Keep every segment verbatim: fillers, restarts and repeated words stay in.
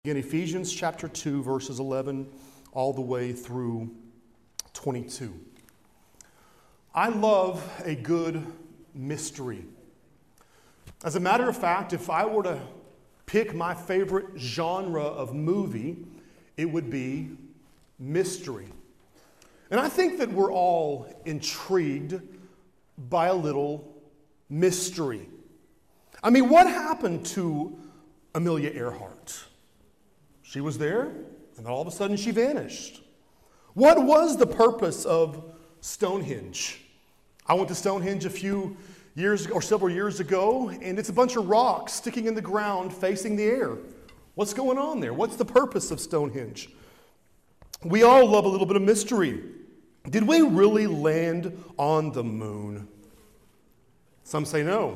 Again, Ephesians chapter two, verses eleven all the way through twenty-two. I love a good mystery. As a matter of fact, if I were to pick my favorite genre of movie, it would be mystery. And I think that we're all intrigued by a little mystery. I mean, what happened to Amelia Earhart? She was there, and then all of a sudden she vanished. What was the purpose of Stonehenge? I went to Stonehenge a few years or several years ago, and it's a bunch of rocks sticking in the ground facing the air. What's going on there? What's the purpose of Stonehenge? We all love a little bit of mystery. Did we really land on the moon? Some say no.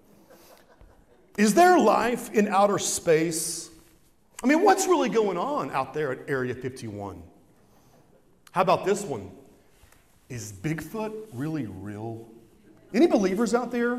Is there life in outer space? I mean, what's really going on out there at Area fifty-one? How about this one? Is Bigfoot really real? Any believers out there? A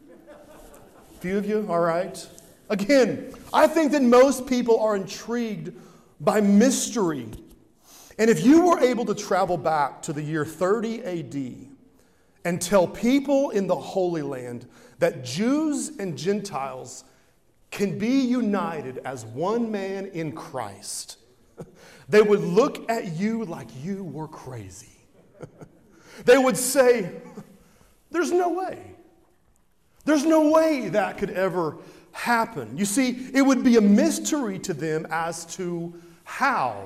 few of you, all right. Again, I think that most people are intrigued by mystery. And if you were able to travel back to the year thirty A D and tell people in the Holy Land that Jews and Gentiles can be united as one man in Christ, they would look at you like you were crazy. They would say, there's no way. There's no way that could ever happen. You see, it would be a mystery to them as to how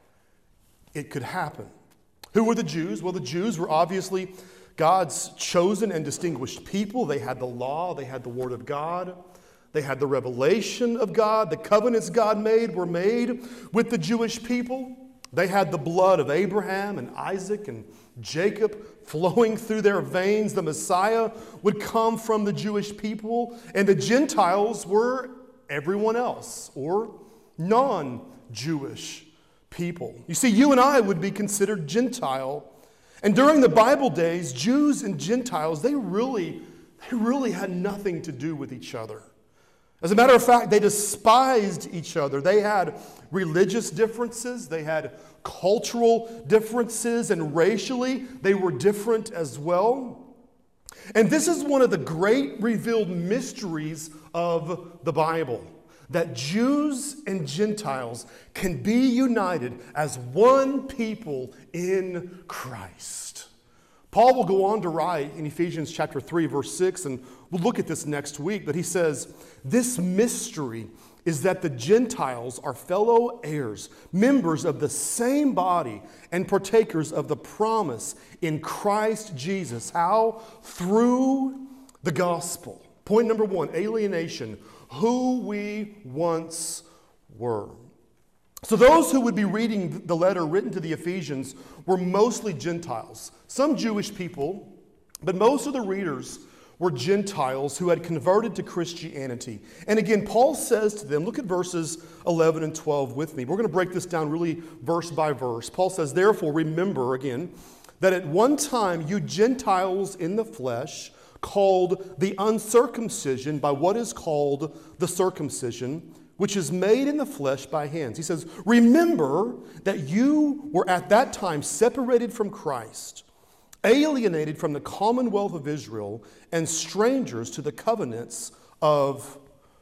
it could happen. Who were the Jews? Well, the Jews were obviously God's chosen and distinguished people. They had the law, they had the Word of God. They had the revelation of God. The covenants God made were made with the Jewish people. They had the blood of Abraham and Isaac and Jacob flowing through their veins. The Messiah would come from the Jewish people. And the Gentiles were everyone else, or non-Jewish people. You see, you and I would be considered Gentile. And during the Bible days, Jews and Gentiles, they really, they really had nothing to do with each other. As a matter of fact, they despised each other. They had religious differences. They had cultural differences. And racially, they were different as well. And this is one of the great revealed mysteries of the Bible, that Jews and Gentiles can be united as one people in Christ. Paul will go on to write in Ephesians chapter three, verse six, and we'll look at this next week, but he says, this mystery is that the Gentiles are fellow heirs, members of the same body, and partakers of the promise in Christ Jesus. How? Through the gospel. Point number one, alienation, who we once were. So those who would be reading the letter written to the Ephesians were mostly Gentiles. Some Jewish people, but most of the readers were Gentiles who had converted to Christianity. And again, Paul says to them, look at verses eleven and twelve with me. We're going to break this down really verse by verse. Paul says, therefore, remember again that at one time you Gentiles in the flesh, called the uncircumcision by what is called the circumcision, which is made in the flesh by hands. He says, remember that you were at that time separated from Christ, alienated from the commonwealth of Israel, and strangers to the covenants of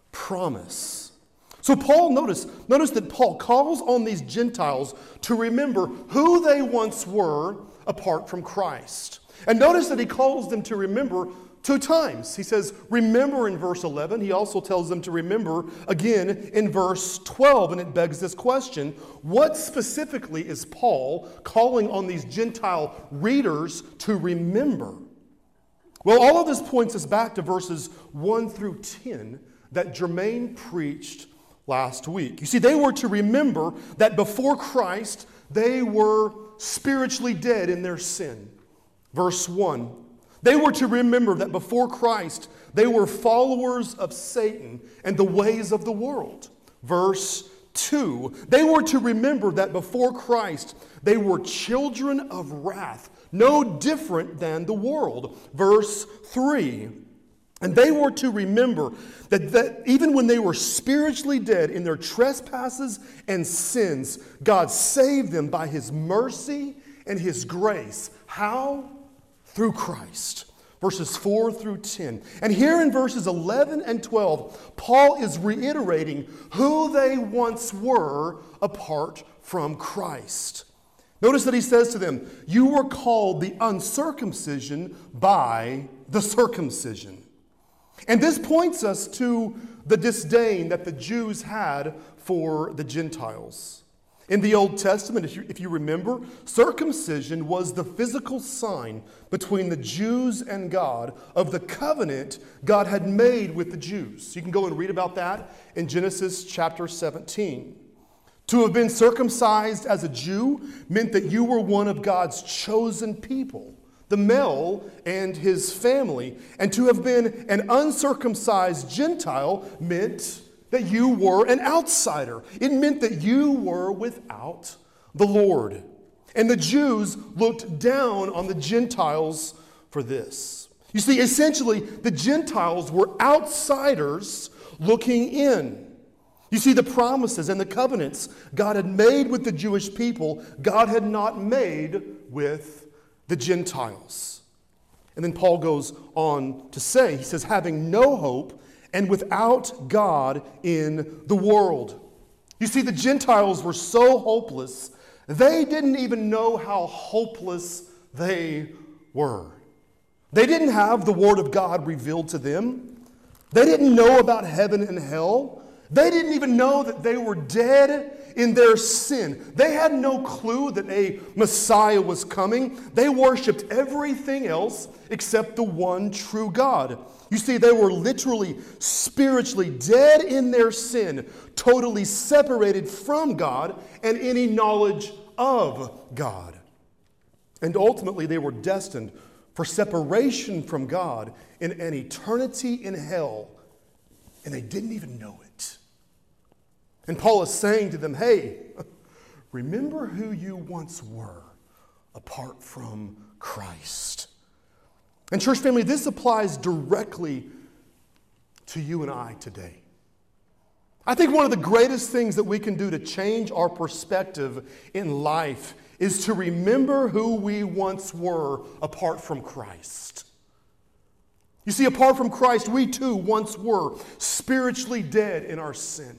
promise. So Paul, notice, notice that Paul calls on these Gentiles to remember who they once were apart from Christ. And notice that he calls them to remember two times. He says, remember in verse eleven. He also tells them to remember again in verse twelve. And it begs this question, what specifically is Paul calling on these Gentile readers to remember? Well, all of this points us back to verses one through ten that Jermaine preached last week. You see, they were to remember that before Christ, they were spiritually dead in their sin. Verse one. They were to remember that before Christ, they were followers of Satan and the ways of the world. Verse two. They were to remember that before Christ, they were children of wrath, no different than the world. Verse three. And they were to remember that, that even when they were spiritually dead in their trespasses and sins, God saved them by His mercy and His grace. How? Through Christ. Verses four through ten. And here in verses eleven and twelve, Paul is reiterating who they once were apart from Christ. Notice that he says to them, you were called the uncircumcision by the circumcision. And this points us to the disdain that the Jews had for the Gentiles. In the Old Testament, if you, if you remember, circumcision was the physical sign between the Jews and God of the covenant God had made with the Jews. You can go and read about that in Genesis chapter seventeen. To have been circumcised as a Jew meant that you were one of God's chosen people, the male and his family. And to have been an uncircumcised Gentile meant that you were an outsider. It meant that you were without the Lord. And the Jews looked down on the Gentiles for this. You see, essentially, the Gentiles were outsiders looking in. You see, the promises and the covenants God had made with the Jewish people, God had not made with the Gentiles. And then Paul goes on to say, he says, having no hope and without God in the world. You see, the Gentiles were so hopeless, they didn't even know how hopeless they were. They didn't have the Word of God revealed to them. They didn't know about heaven and hell. They didn't even know that they were dead in their sin. They had no clue that a Messiah was coming. They worshiped everything else except the one true God. You see, they were literally spiritually dead in their sin, totally separated from God and any knowledge of God. And ultimately, they were destined for separation from God in an eternity in hell, and they didn't even know it. And Paul is saying to them, hey, remember who you once were apart from Christ. And church family, this applies directly to you and I today. I think one of the greatest things that we can do to change our perspective in life is to remember who we once were apart from Christ. You see, apart from Christ, we too once were spiritually dead in our sin.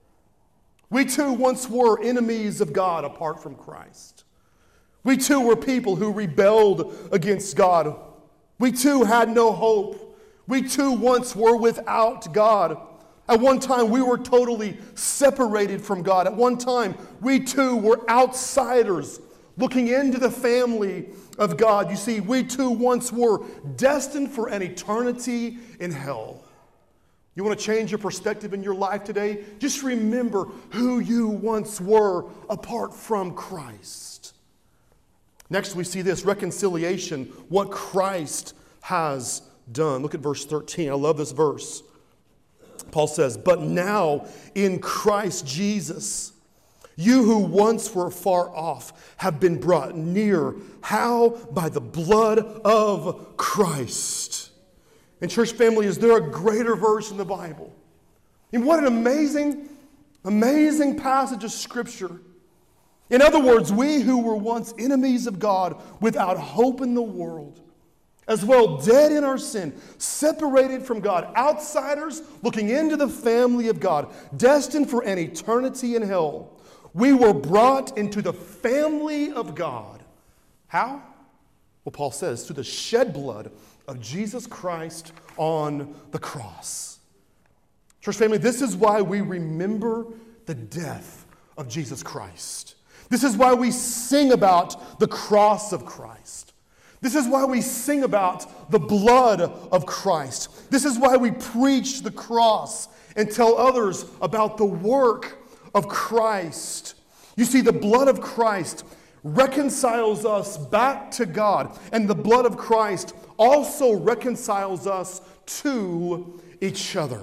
We too once were enemies of God apart from Christ. We too were people who rebelled against God. We too had no hope. We too once were without God. At one time, we were totally separated from God. At one time, we too were outsiders looking into the family of God. You see, we too once were destined for an eternity in hell. You want to change your perspective in your life today? Just remember who you once were apart from Christ. Next, we see this reconciliation, what Christ has done. Look at verse thirteen. I love this verse. Paul says, but now in Christ Jesus, you who once were far off have been brought near. How? By the blood of Christ. And church family, is there a greater verse in the Bible? And what an amazing, amazing passage of Scripture. In other words, we who were once enemies of God, without hope in the world, as well dead in our sin, separated from God, outsiders looking into the family of God, destined for an eternity in hell, we were brought into the family of God. How? Well, Paul says, through the shed blood of Jesus Christ on the cross. Church family, this is why we remember the death of Jesus Christ. This is why we sing about the cross of Christ. This is why we sing about the blood of Christ. This is why we preach the cross and tell others about the work of Christ. You see, the blood of Christ reconciles us back to God, and the blood of Christ also reconciles us to each other.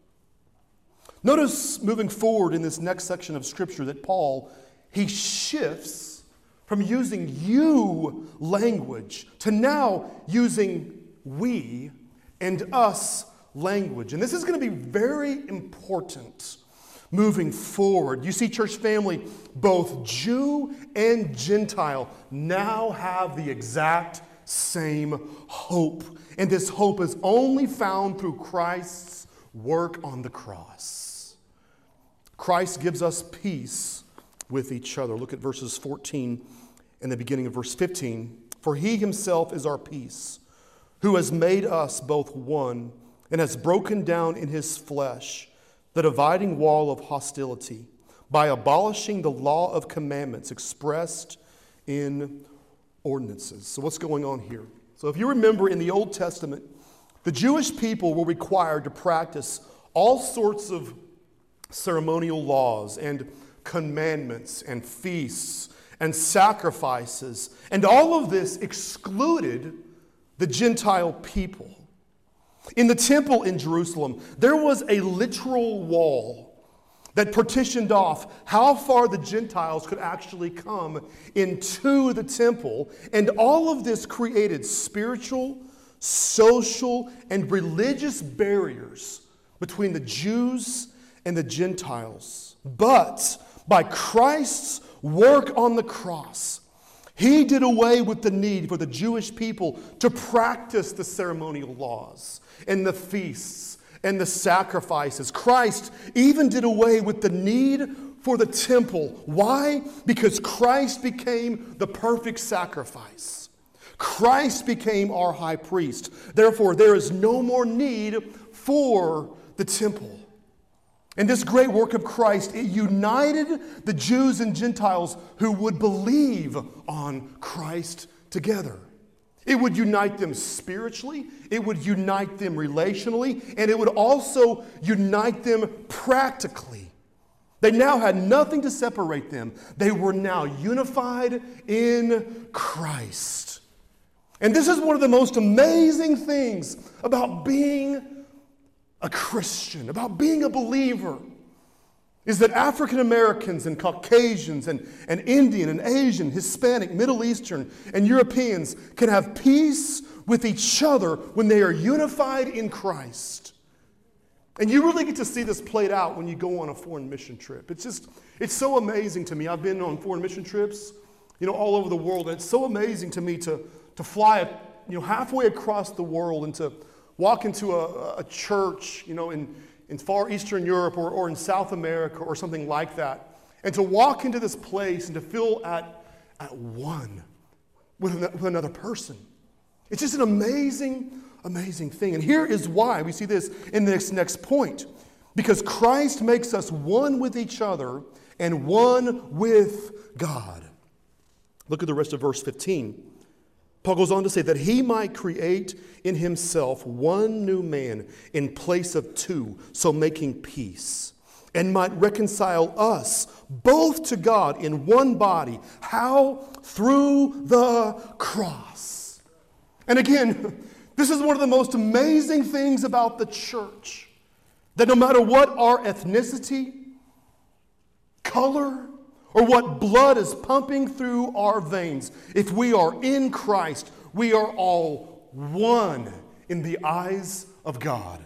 Notice moving forward in this next section of Scripture that Paul, he shifts from using you language to now using we and us language. And this is going to be very important moving forward. You see, church family, both Jew and Gentile now have the exact same hope. And this hope is only found through Christ's work on the cross. Christ gives us peace with each other. Look at verses fourteen and the beginning of verse fifteen. For he himself is our peace, who has made us both one and has broken down in his flesh the dividing wall of hostility by abolishing the law of commandments expressed in ordinances. So what's going on here? So if you remember in the Old Testament, the Jewish people were required to practice all sorts of ceremonial laws and commandments and feasts and sacrifices, and all of this excluded the Gentile people. In the temple in Jerusalem, there was a literal wall that partitioned off how far the Gentiles could actually come into the temple, and all of this created spiritual, social, and religious barriers between the Jews and the Gentiles. But by Christ's work on the cross, he did away with the need for the Jewish people to practice the ceremonial laws and the feasts and the sacrifices. Christ even did away with the need for the temple. Why? Because Christ became the perfect sacrifice. Christ became our high priest. Therefore, there is no more need for the temple. And this great work of Christ, it united the Jews and Gentiles who would believe on Christ together. It would unite them spiritually, it would unite them relationally, and it would also unite them practically. They now had nothing to separate them. They were now unified in Christ. And this is one of the most amazing things about being a Christian, about being a believer, is that African Americans and Caucasians and, and Indian and Asian, Hispanic, Middle Eastern, and Europeans can have peace with each other when they are unified in Christ. And you really get to see this played out when you go on a foreign mission trip. It's just, it's so amazing to me. I've been on foreign mission trips, you know, all over the world, and it's so amazing to me to, to fly, you know, halfway across the world and to walk into a, a church, you know, in, in far Eastern Europe or, or in South America or something like that, and to walk into this place and to feel at, at one with, an, with another person. It's just an amazing, amazing thing. And here is why we see this in this next point. Because Christ makes us one with each other and one with God. Look at the rest of verse fifteen. Paul goes on to say that he might create in himself one new man in place of two, so making peace, and might reconcile us both to God in one body. How? Through the cross. And again, this is one of the most amazing things about the church, that no matter what our ethnicity, color, or what blood is pumping through our veins, if we are in Christ, we are all one in the eyes of God.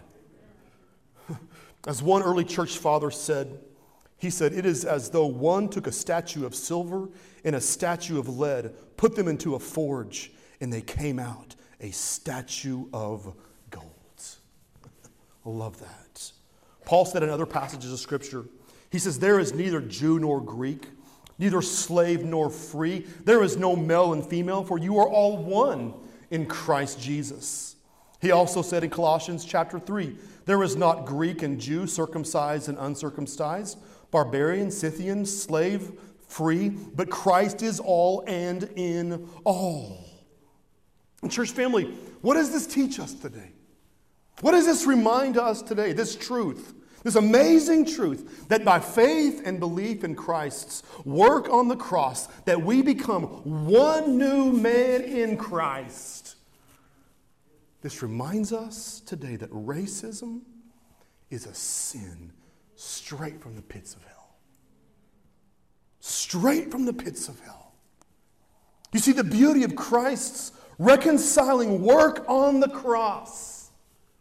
As one early church father said, he said, "It is as though one took a statue of silver and a statue of lead, put them into a forge, and they came out a statue of gold." I love that. Paul said in other passages of Scripture, he says, "There is neither Jew nor Greek, neither slave nor free. There is no male and female, for you are all one in Christ Jesus." He also said in Colossians chapter three, "There is not Greek and Jew, circumcised and uncircumcised, barbarian, Scythian, slave, free, but Christ is all and in all." And church family, what does this teach us today? What does this remind us today? This truth. This amazing truth that by faith and belief in Christ's work on the cross, that we become one new man in Christ. This reminds us today that racism is a sin straight from the pits of hell. Straight from the pits of hell. You see, the beauty of Christ's reconciling work on the cross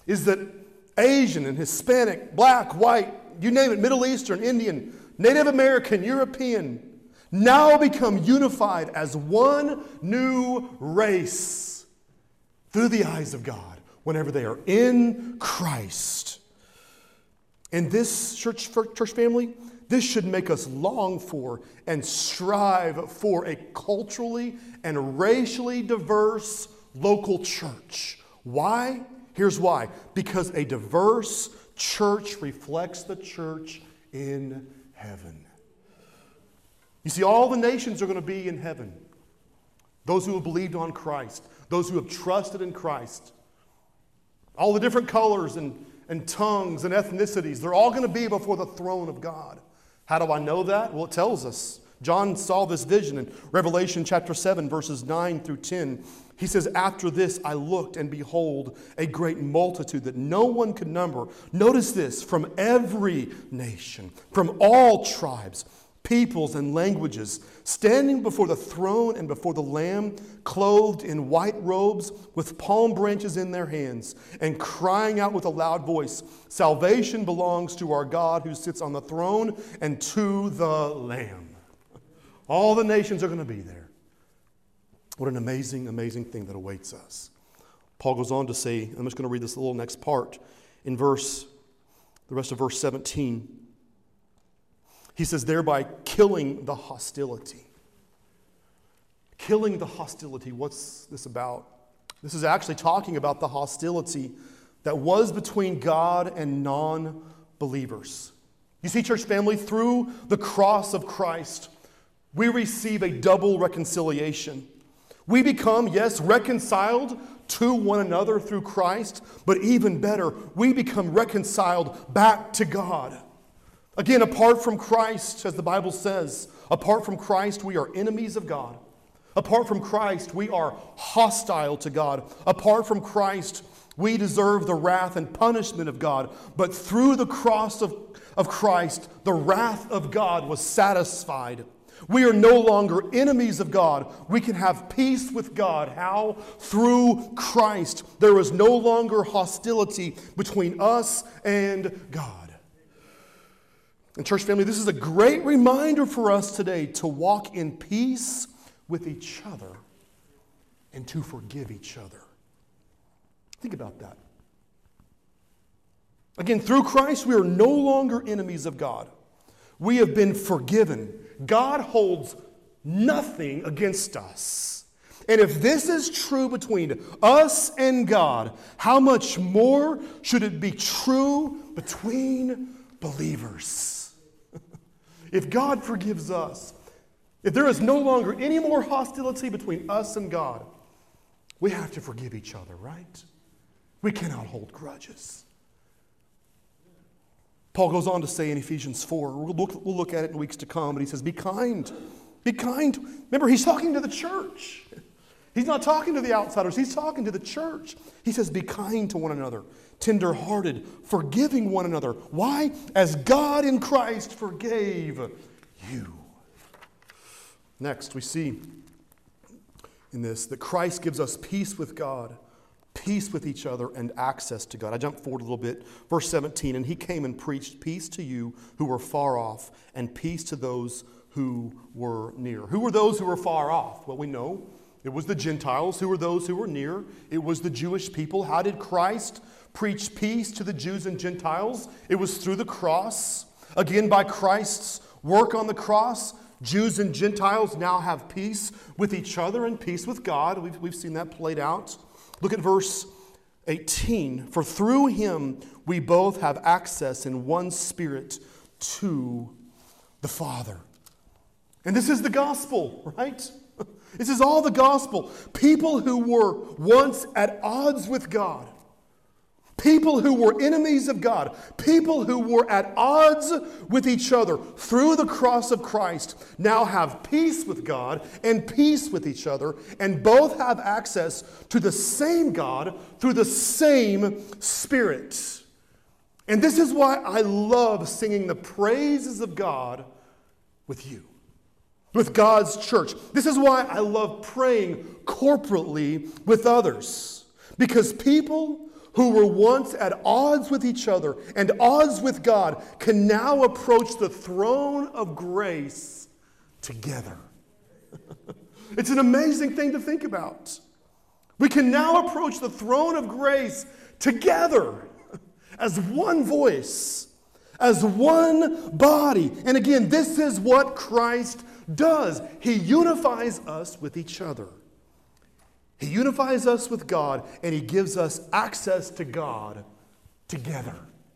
is that Asian and Hispanic, black, white, you name it, Middle Eastern, Indian, Native American, European, now become unified as one new race through the eyes of God whenever they are in Christ. And this church, church family, this should make us long for and strive for a culturally and racially diverse local church. Why? Here's why. Because a diverse church reflects the church in heaven. You see, all the nations are going to be in heaven. Those who have believed on Christ, those who have trusted in Christ. All the different colors and, and tongues and ethnicities, they're all going to be before the throne of God. How do I know that? Well, it tells us. John saw this vision in Revelation chapter seven, verses nine through ten. He says, after this I looked, and behold, a great multitude that no one could number. Notice this, from every nation, from all tribes, peoples, and languages, standing before the throne and before the Lamb, clothed in white robes, with palm branches in their hands, and crying out with a loud voice, salvation belongs to our God who sits on the throne and to the Lamb. All the nations are going to be there. What an amazing, amazing thing that awaits us. Paul goes on to say, I'm just going to read this little next part in verse, the rest of verse seventeen. He says, thereby killing the hostility. Killing the hostility. What's this about? This is actually talking about the hostility that was between God and non-believers. You see, church family, through the cross of Christ, we receive a double reconciliation. We become, yes, reconciled to one another through Christ, but even better, we become reconciled back to God. Again, apart from Christ, as the Bible says, apart from Christ, we are enemies of God. Apart from Christ, we are hostile to God. Apart from Christ, we deserve the wrath and punishment of God. But through the cross of, of Christ, the wrath of God was satisfied. We are no longer enemies of God. We can have peace with God. How? Through Christ. There is no longer hostility between us and God. And church family, this is a great reminder for us today to walk in peace with each other and to forgive each other. Think about that. Again, through Christ, we are no longer enemies of God. We have been forgiven. God holds nothing against us. And if this is true between us and God, how much more should it be true between believers? If God forgives us, if there is no longer any more hostility between us and God, we have to forgive each other, right? We cannot hold grudges. Paul goes on to say in Ephesians four, we'll look, we'll look at it in weeks to come, but he says, be kind. Be kind. Remember, he's talking to the church. He's not talking to the outsiders. He's talking to the church. He says, be kind to one another, tender-hearted, forgiving one another. Why? As God in Christ forgave you. Next, we see in this that Christ gives us peace with God, peace with each other, and access to God. I jump forward a little bit. Verse seventeen, and he came and preached peace to you who were far off, and peace to those who were near. Who were those who were far off? Well, we know it was the Gentiles. Who were those who were near? It was the Jewish people. How did Christ preach peace to the Jews and Gentiles? It was through the cross. Again, by Christ's work on the cross, Jews and Gentiles now have peace with each other and peace with God. We've, we've seen that played out. Look at verse eighteen. For through him we both have access in one spirit to the Father. And this is the gospel, right? This is all the gospel. People who were once at odds with God. People who were enemies of God. People who were at odds with each other through the cross of Christ now have peace with God and peace with each other, and both have access to the same God through the same Spirit. And this is why I love singing the praises of God with you, with God's church. This is why I love praying corporately with others, because people who were once at odds with each other and odds with God, can now approach the throne of grace together. It's an amazing thing to think about. We can now approach the throne of grace together as one voice, as one body. And again, this is what Christ does. He unifies us with each other. He unifies us with God, and He gives us access to God together.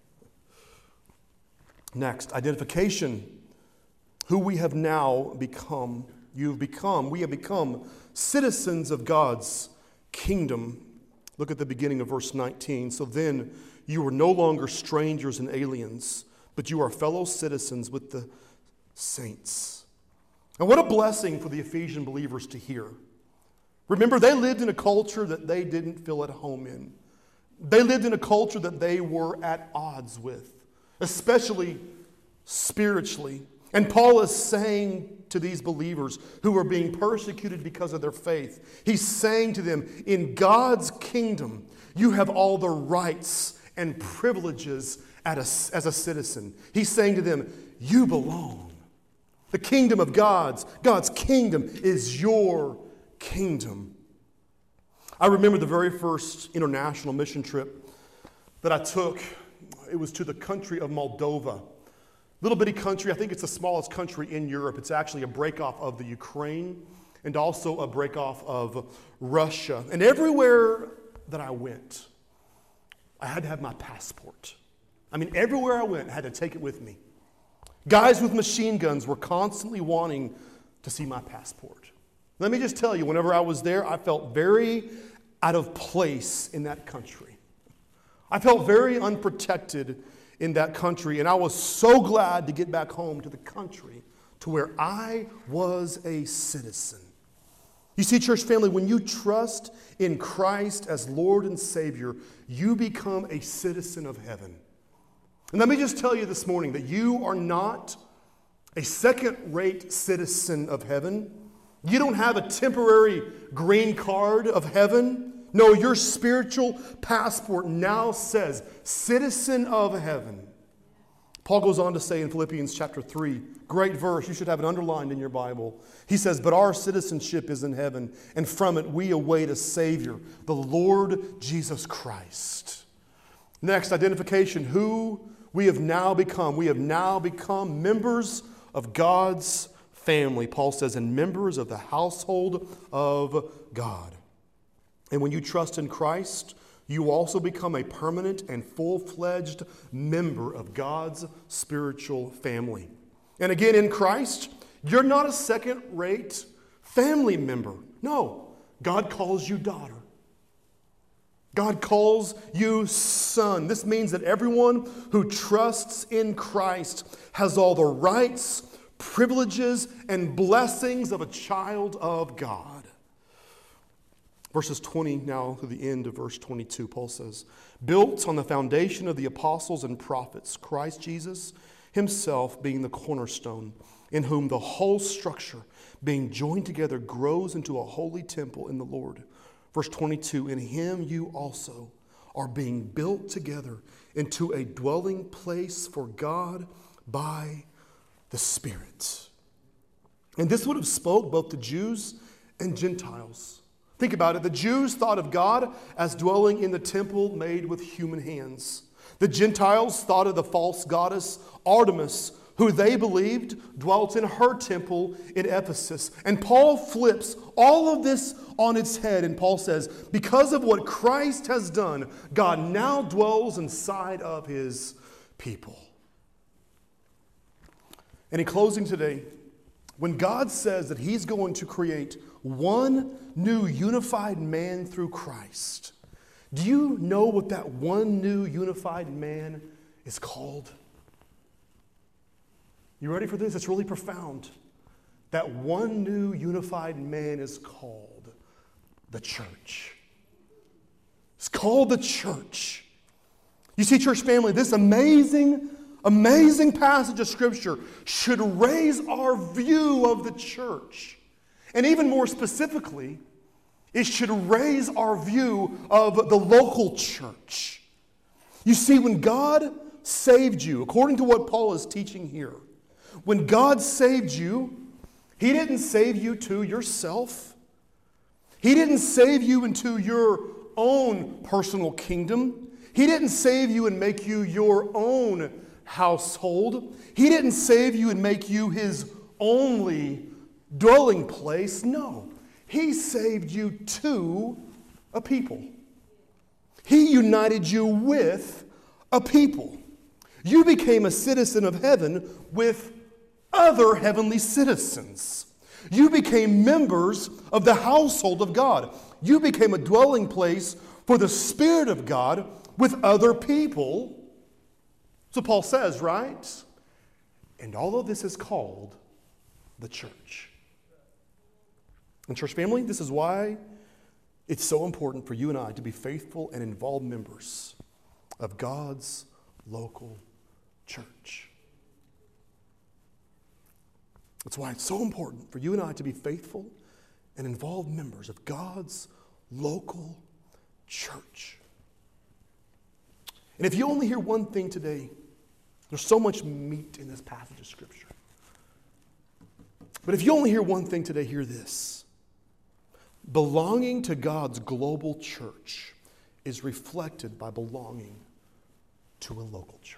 Next, identification. Who we have now become. You've become, we have become citizens of God's kingdom. Look at the beginning of verse nineteen. So then you are no longer strangers and aliens, but you are fellow citizens with the saints. And what a blessing for the Ephesian believers to hear. Remember, they lived in a culture that they didn't feel at home in. They lived in a culture that they were at odds with, especially spiritually. And Paul is saying to these believers who are being persecuted because of their faith, he's saying to them, in God's kingdom, you have all the rights and privileges as a, as a citizen. He's saying to them, you belong. The kingdom of God's, God's kingdom is your kingdom. I remember the very first international mission trip that I took. It was to the country of Moldova. Little bitty country. I think it's the smallest country in Europe. It's actually a breakoff of the Ukraine and also a breakoff of Russia. And everywhere that I went, I had to have my passport. I mean, everywhere I went, I had to take it with me. Guys with machine guns were constantly wanting to see my passport. Let me just tell you, whenever I was there, I felt very out of place in that country. I felt very unprotected in that country, and I was so glad to get back home to the country to where I was a citizen. You see, church family, when you trust in Christ as Lord and Savior, you become a citizen of heaven. And let me just tell you this morning that you are not a second-rate citizen of heaven. You don't have a temporary green card of heaven. No, your spiritual passport now says, citizen of heaven. Paul goes on to say in Philippians chapter three, great verse, you should have it underlined in your Bible. He says, but our citizenship is in heaven, and from it we await a Savior, the Lord Jesus Christ. Next, identification, who we have now become. We have now become members of God's family. Paul says, and members of the household of God. And when you trust in Christ, you also become a permanent and full-fledged member of God's spiritual family. And again, in Christ, you're not a second-rate family member. No, God calls you daughter. God calls you son. This means that everyone who trusts in Christ has all the rights, privileges, and blessings of a child of God. Verses twenty now to the end of verse twenty-two, Paul says, built on the foundation of the apostles and prophets, Christ Jesus himself being the cornerstone, in whom the whole structure, being joined together, grows into a holy temple in the Lord. Verse twenty-two, in him you also are being built together into a dwelling place for God by the Spirit. And this would have spoke both to Jews and Gentiles. Think about it. The Jews thought of God as dwelling in the temple made with human hands. The Gentiles thought of the false goddess Artemis, who they believed dwelt in her temple in Ephesus. And Paul flips all of this on its head, and Paul says, because of what Christ has done, God now dwells inside of his people. And in closing today, when God says that he's going to create one new unified man through Christ, do you know what that one new unified man is called? You ready for this? It's really profound. That one new unified man is called the church. It's called the church. You see, church family, this amazing, amazing passage of Scripture should raise our view of the church. And even more specifically, It should raise our view of the local church. You see, when God saved you, according to what Paul is teaching here, when God saved you, He didn't save you to yourself. He didn't save you into your own personal kingdom. He didn't save you and make you your own household. He didn't save you and make you His only dwelling place. No. He saved you to a people. He united you with a people. You became a citizen of heaven with other heavenly citizens. You became members of the household of God. You became a dwelling place for the Spirit of God with other people. So Paul says, right? And all of this is called the church. And church family, this is why it's so important for you and I to be faithful and involved members of God's local church. That's why it's so important for you and I to be faithful and involved members of God's local church. And if you only hear one thing today, there's so much meat in this passage of Scripture. But if you only hear one thing today, hear this. Belonging to God's global church is reflected by belonging to a local church.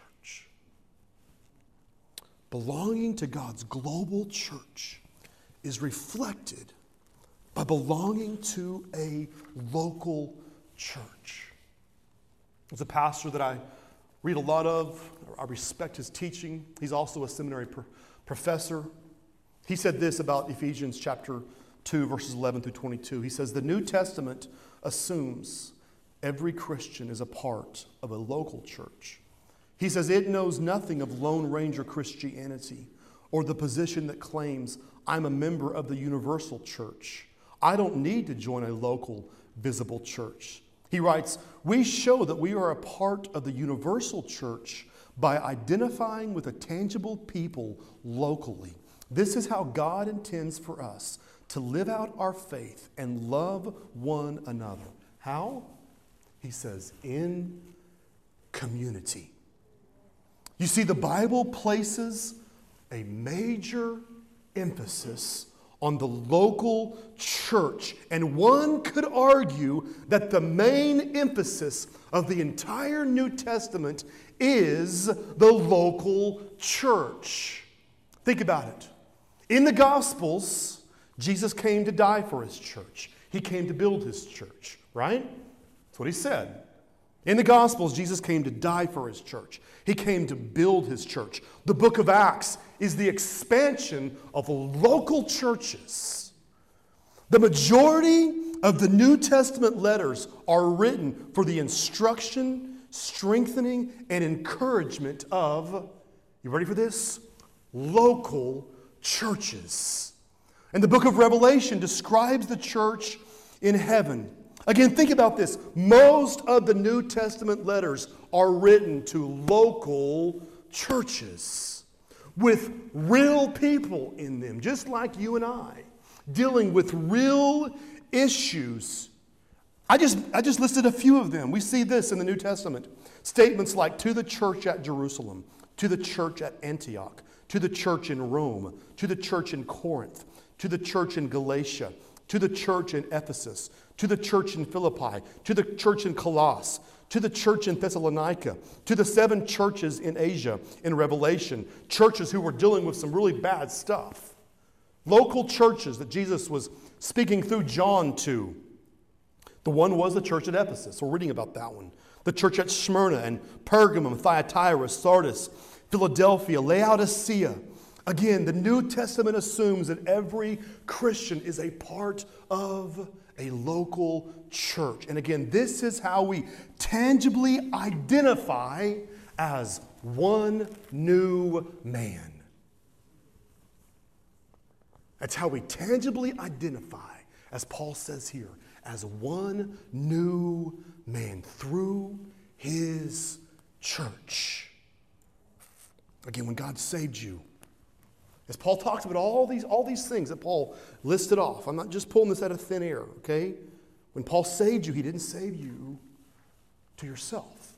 Belonging to God's global church is reflected by belonging to a local church. There's a pastor that I read a lot of. I respect his teaching. He's also a seminary pr- professor. He said this about Ephesians chapter two, verses eleven through twenty-two. He says, the New Testament assumes every Christian is a part of a local church. He says it knows nothing of Lone Ranger Christianity or the position that claims I'm a member of the universal church. I don't need to join a local visible church. He writes, we show that we are a part of the universal church by identifying with a tangible people locally. This is how God intends for us to live out our faith and love one another. How? He says, in community. You see, the Bible places a major emphasis on the local church. And one could argue that the main emphasis of the entire New Testament is the local church. Think about it. In the Gospels, Jesus came to die for His church. He came to build His church, right? That's what He said. In the Gospels, Jesus came to die for His church. He came to build His church. The book of Acts is the expansion of local churches. The majority of the New Testament letters are written for the instruction, strengthening, and encouragement of, you ready for this? Local churches. And the book of Revelation describes the church in heaven. Again, think about this. Most of the New Testament letters are written to local churches with real people in them, just like you and I, dealing with real issues. I just, I just listed a few of them. We see this in the New Testament. Statements like, to the church at Jerusalem, to the church at Antioch, to the church in Rome, to the church in Corinth, to the church in Galatia, to the church in Ephesus, to the church in Philippi, to the church in Colossus, to the church in Thessalonica, to the seven churches in Asia in Revelation, churches who were dealing with some really bad stuff. Local churches that Jesus was speaking through John to. The one was the church at Ephesus. We're reading about that one. The church at Smyrna and Pergamum, Thyatira, Sardis, Philadelphia, Laodicea. Again, the New Testament assumes that every Christian is a part of a local church. And again, this is how we tangibly identify as one new man. That's how we tangibly identify, as Paul says here, as one new man through His church. Again, when God saved you, as Paul talks about all these, all these things that Paul listed off, I'm not just pulling this out of thin air, okay? When Paul saved you, he didn't save you to yourself.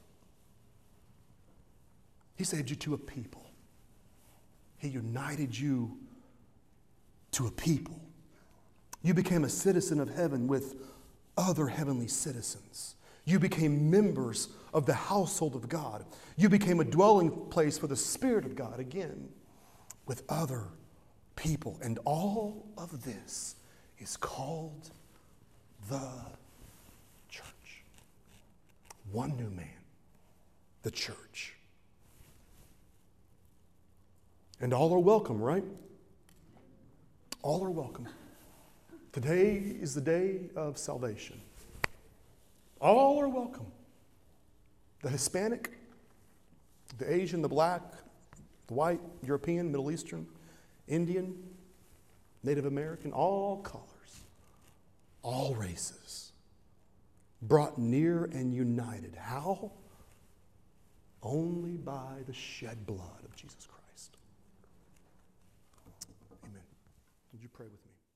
He saved you to a people. He united you to a people. You became a citizen of heaven with other heavenly citizens. You became members of the household of God. You became a dwelling place for the Spirit of God, again, with other people. And all of this is called the church. One new man, the church. And all are welcome, right? All are welcome. Today is the day of salvation. All are welcome. The Hispanic, the Asian, the black, the white, European, Middle Eastern, Indian, Native American, all colors, all races, brought near and united. How? Only by the shed blood of Jesus Christ. Amen. Would you pray with me?